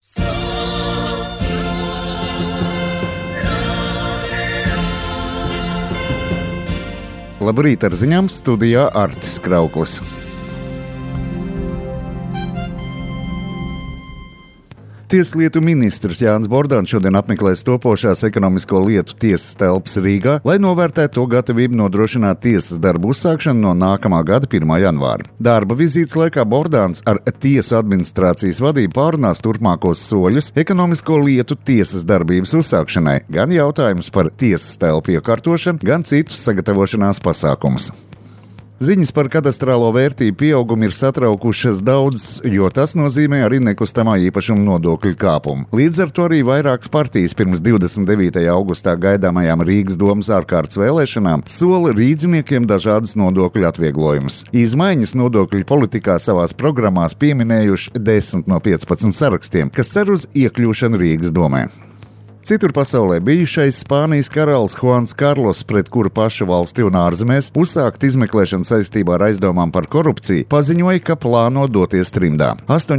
Labrīt, ar ziņām studijā Artis Krauklis. Tieslietu ministrs Jānis Bordāns šodien apmeklēs topošās ekonomisko lietu tiesas telpas Rīgā, lai novērtētu to gatavību nodrošināt tiesas darbu uzsākšanu no nākamā gada 1. janvāra. Darba vizītes laikā Bordāns ar tiesu administrācijas vadību pārunās turpmākos soļus ekonomisko lietu tiesas darbības uzsākšanai, gan jautājumus par tiesas telpu iekārtošanu, gan citus sagatavošanās pasākumus. Ziņas par kadastrālo vērtību pieaugumu ir satraukušas daudzas, jo tas nozīmē arī nekustamā īpašuma nodokļu kāpumu. Līdz ar to arī vairākas partijas pirms 29. augustā gaidāmajām Rīgas domas ārkārtas vēlēšanām sola rīdziniekiem dažādas nodokļu atvieglojumus. Izmaiņas nodokļu politikā savās programmās pieminējuši 10 no 15 sarakstiem, kas cer uz iekļūšanu Rīgas domē. Citur pasaulē bijušais Spānijas karalis Juans Karlos, pret kuru pašu valsti un ārzemēs uzsākt izmeklēšanu saistībā ar aizdomām par korupciju, paziņoja, ka plāno doties trimdā.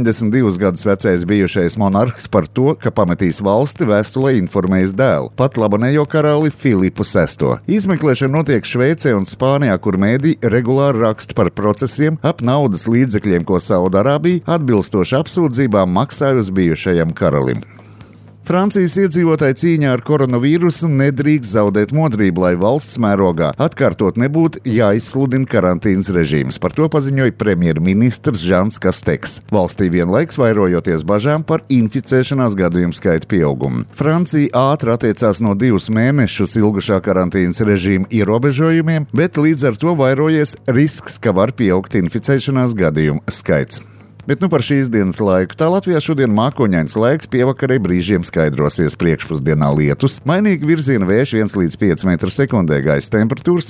82 gadus vecais bijušais monarhs par to, ka pametīs valsti, vēstulē informējis dēlu, pat labanējo karali Filipu VI. Izmeklēšana notiek Šveicē un Spānijā, kur mēdī regulāri raksta par procesiem ap naudas līdzekļiem, ko Saudarābija atbilstoši apsūdzībām maksāja uz bijušajam karalim. Francijas iedzīvotāji cīņā ar koronavīrusu nedrīkst zaudēt modrību, lai valsts mērogā atkārtot nebūtu jāizsludina karantīnas režīms. Par to paziņoja premjerministrs Žans Kasteks. Valstī vienlaiks vairojoties bažām par inficēšanās gadījumu skaitu pieaugumu. Francija ātri attiecās no 2 mēnešus ilgušā karantīnas režīma ierobežojumiem, bet līdz ar to vairojies risks, ka var pieaugt inficēšanās gadījumu skaits. Bet par šīs dienas laiku. Tā Latvijā šodien mākoņains laiks, pievakarē brīžiem skaidrosies, priekšpusdienā lietus, mainīgi virziena vējš 1 līdz 5 metru sekundē, gaisa temperatūra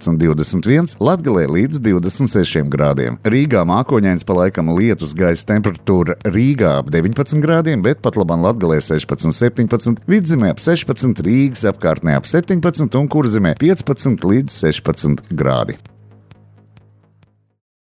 17,21, Latgalē līdz 26 grādiem. Rīgā mākoņains pa laikam lietus, gaisa temperatūra Rīgā ap 19 grādiem, bet pat labam Latgalē 16,17, Vidzemē ap 16, Rīgas apkārtnē ap 17 un Kurzemē 15 līdz 16 grādi.